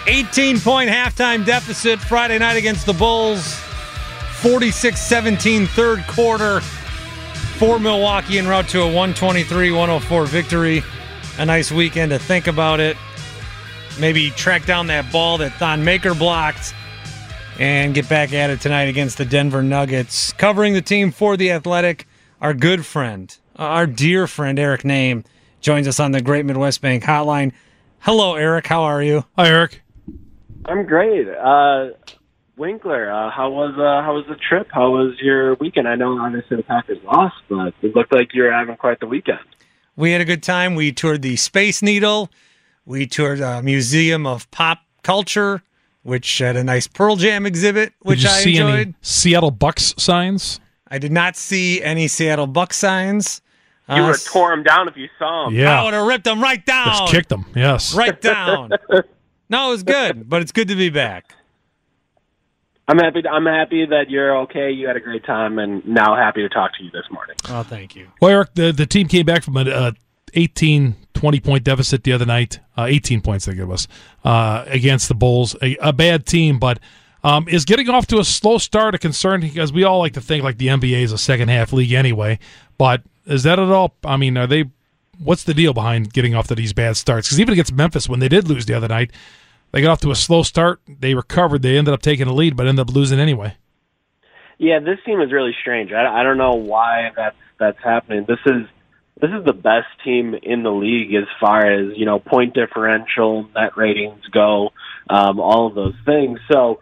18-point halftime deficit Friday night against the Bulls. 46-17 third quarter for Milwaukee en route to a 123-104 victory. A nice weekend to think about it. Maybe track down that ball that Thon Maker blocked and get back at it tonight against the Denver Nuggets. Covering the team for The Athletic, our good friend, our dear friend Eric Name, joins us on the Great Midwest Bank Hotline. Hello, Eric. How are you? Hi, Eric. I'm great. Winkler, how was the trip? How was your weekend? I know obviously the Packers lost, but it looked like you were having quite the weekend. We had a good time. We toured the Space Needle. We toured a Museum of Pop Culture, which had a nice Pearl Jam exhibit, which I enjoyed. Did you see any Seattle Bucks signs? I did not see any Seattle Bucks signs. You would have tore them down if you saw them. Yeah. I would have ripped them right down. Just kicked them, yes. Right down. No, it was good, but it's good to be back. I'm happy that you're okay. You had a great time, and now happy to talk to you this morning. Oh, thank you. Well, Eric, the team came back from an 18, 20-point deficit the other night. 18 points, I think it was, against the Bulls. A bad team, but is getting off to a slow start a concern? Because we all like to think like the NBA is a second-half league anyway, but is that at all? I mean, what's the deal behind getting off to these bad starts? Because even against Memphis, when they did lose the other night, they got off to a slow start. They recovered. They ended up taking a lead, but ended up losing anyway. Yeah, this team is really strange. I don't know why that's happening. This is the best team in the league as far as, point differential, net ratings go, all of those things. So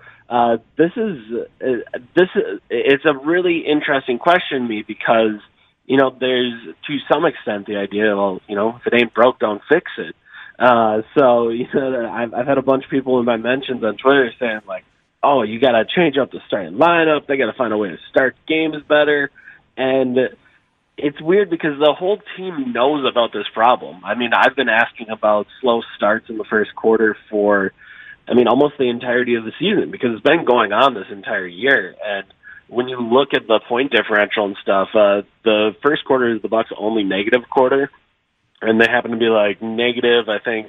it's a really interesting question to me because, there's to some extent the idea of, if it ain't broke, don't fix it. So I've had a bunch of people in my mentions on Twitter saying like, oh, you got to change up the starting lineup. They got to find a way to start games better. And it's weird because the whole team knows about this problem. I mean, I've been asking about slow starts in the first quarter for, almost the entirety of the season because it's been going on this entire year. And when you look at the point differential and stuff, the first quarter is the Bucks' only negative quarter. And they happen to be like negative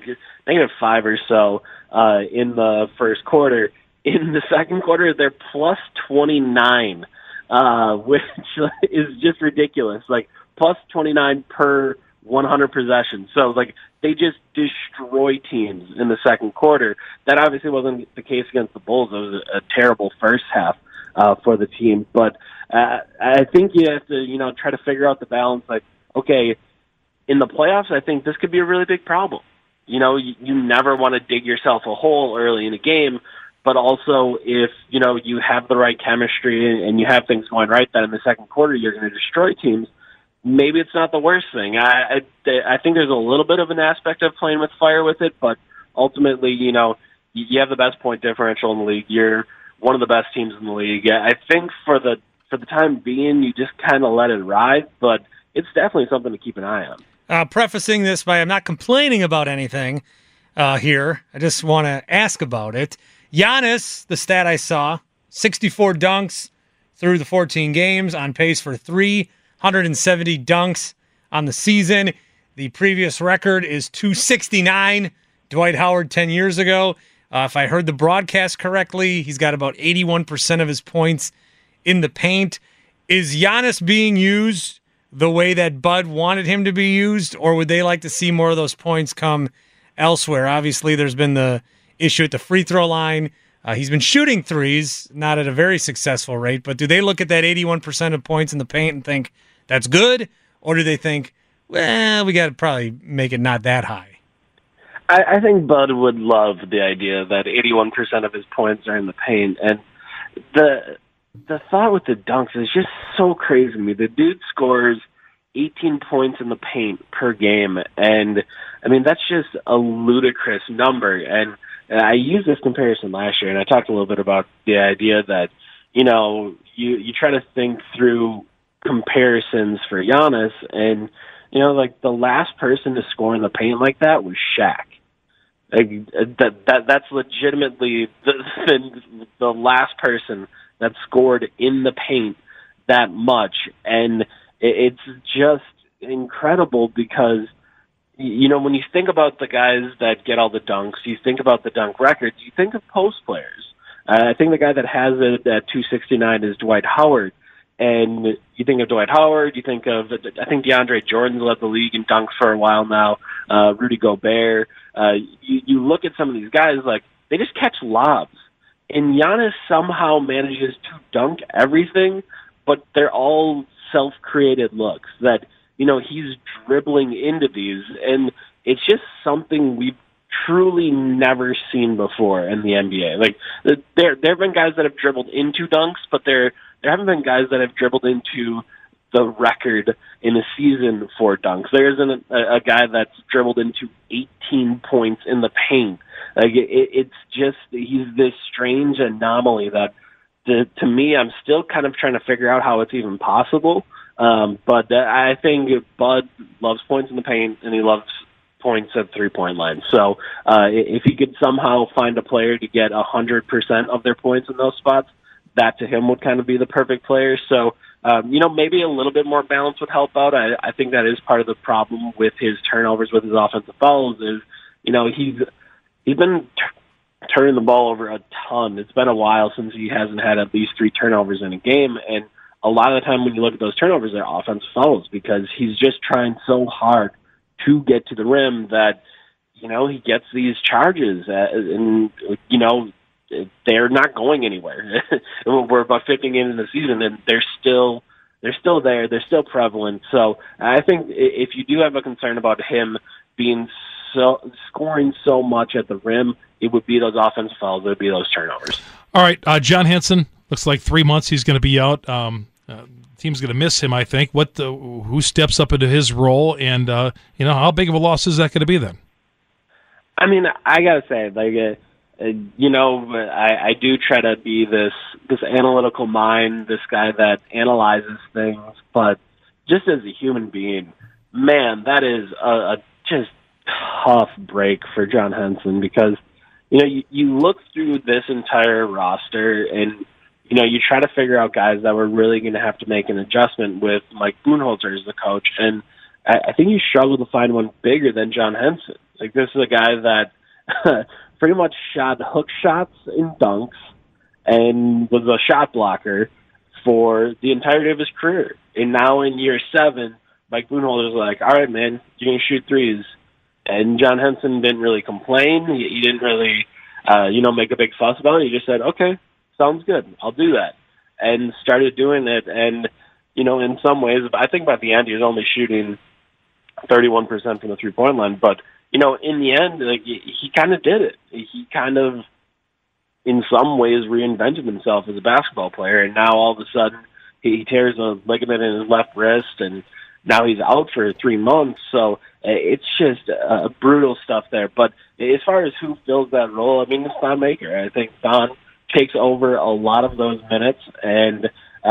5 or so in the first quarter. In the second quarter, they're plus 29, which is just ridiculous. Like plus 29 per 100 possessions. So like they just destroy teams in the second quarter. That obviously wasn't the case against the Bulls. It was a terrible first half for the team. But I think you have to try to figure out the balance. Like, okay, in the playoffs, I think this could be a really big problem. You never want to dig yourself a hole early in a game, but also if, you have the right chemistry and you have things going right, then in the second quarter you're going to destroy teams. Maybe it's not the worst thing. I think there's a little bit of an aspect of playing with fire with it, but ultimately, you have the best point differential in the league. You're one of the best teams in the league. I think for the time being, you just kind of let it ride, but it's definitely something to keep an eye on. Prefacing this by I'm not complaining about anything here. I just want to ask about it. Giannis, the stat I saw, 64 dunks through the 14 games, on pace for 370 dunks on the season. The previous record is 269, Dwight Howard 10 years ago. If I heard the broadcast correctly, he's got about 81% of his points in the paint. Is Giannis being used the way that Bud wanted him to be used, or would they like to see more of those points come elsewhere? Obviously, there's been the issue at the free throw line. He's been shooting threes, not at a very successful rate, but do they look at that 81% of points in the paint and think that's good, or do they think, well, we got to probably make it not that high? I think Bud would love the idea that 81% of his points are in the paint, and the thought with the dunks is just so crazy to me. The dude scores 18 points in the paint per game, and that's just a ludicrous number. And I used this comparison last year, and I talked a little bit about the idea that you try to think through comparisons for Giannis, and like the last person to score in the paint like that was Shaq. Like that's legitimately the last person that scored in the paint that much, and it's just incredible because when you think about the guys that get all the dunks, you think about the dunk records, you think of post players. I think the guy that has it at 269 is Dwight Howard. And you think of Dwight Howard, I think DeAndre Jordan's led the league in dunks for a while now, Rudy Gobert. You look at some of these guys, like, they just catch lobs. And Giannis somehow manages to dunk everything, but they're all self-created looks that, he's dribbling into these. And it's just something we've truly never seen before in the NBA. Like, there have been guys that have dribbled into dunks, but there haven't been guys that have dribbled into the record in a season for dunks. There isn't a guy that's dribbled into 18 points in the paint. Like, it's just, he's this strange anomaly that, to me, I'm still kind of trying to figure out how it's even possible. But I think Bud loves points in the paint, and he loves points at three-point line. So if he could somehow find a player to get 100% of their points in those spots, that to him would kind of be the perfect player. So, maybe a little bit more balance would help out. I think that is part of the problem with his turnovers, with his offensive fouls, is, he's been turning the ball over a ton. It's been a while since he hasn't had at least 3 turnovers in a game. And a lot of the time when you look at those turnovers, they're offensive fouls because he's just trying so hard to get to the rim that, he gets these charges and, they're not going anywhere. We're about 15 games in the season, and they're still there. They're still prevalent. So I think if you do have a concern about him scoring so much at the rim, it would be those offensive fouls. It would be those turnovers. All right, John Henson, looks like 3 months he's going to be out. Team's going to miss him, I think. Who steps up into his role, and how big of a loss is that going to be then? I mean, I gotta say, like, I do try to be this analytical mind, this guy that analyzes things, but just as a human being, man, that is a just tough break for John Henson because, you look through this entire roster and, you try to figure out guys that were really going to have to make an adjustment with Mike Budenholzer as the coach, and I think you struggle to find one bigger than John Henson. Like, this is a guy that pretty much shot hook shots in dunks and was a shot blocker for the entirety of his career. And now in year 7, Mike Budenholzer's like, all right, man, you're going to shoot threes. And John Henson didn't really complain. He didn't really, make a big fuss about it. He just said, okay, sounds good. I'll do that. And started doing it. And, in some ways, I think by the end he was only shooting 31% from the three-point line. But, in the end, like, he kind of did it. He kind of, in some ways, reinvented himself as a basketball player. And now all of a sudden he tears a ligament in his left wrist, and now he's out for 3 months. So it's just brutal stuff there. But as far as who fills that role, I mean, it's Thon Maker. I think Thon takes over a lot of those minutes, and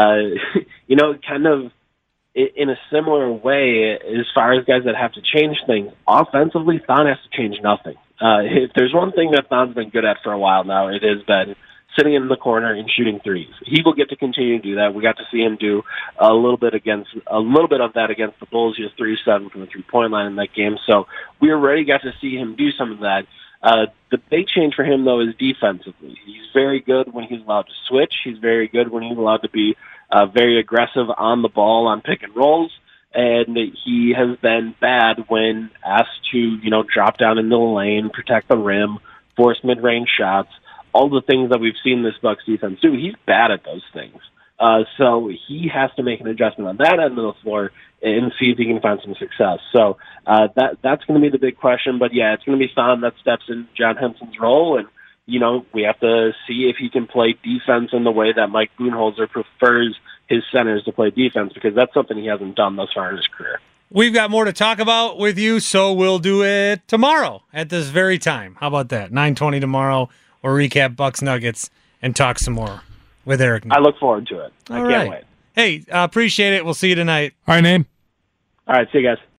kind of in a similar way, as far as guys that have to change things, offensively, Thon has to change nothing. If there's one thing that Thon's been good at for a while now, it has been sitting in the corner and shooting threes. He will get to continue to do that. We got to see him do a little bit of that against the Bulls. He was 3-7 from the three-point line in that game, so we already got to see him do some of that. The big change for him, though, is defensively. He's very good when he's allowed to switch. He's very good when he's allowed to be very aggressive on the ball on pick and rolls, and he has been bad when asked to, drop down into the lane, protect the rim, force mid-range shots, all the things that we've seen this Bucks defense do. He's bad at those things. So he has to make an adjustment on that end of the floor and see if he can find some success. So that's going to be the big question. But, yeah, it's going to be Thon that steps in John Henson's role, and we have to see if he can play defense in the way that Mike Budenholzer prefers his centers to play defense, because that's something he hasn't done thus far in his career. We've got more to talk about with you, so we'll do it tomorrow at this very time. How about that? 9:20 tomorrow. We'll recap Bucks Nuggets and talk some more with Eric. I look forward to it. I can't wait. Hey, appreciate it. We'll see you tonight. All right, Name. All right, see you guys.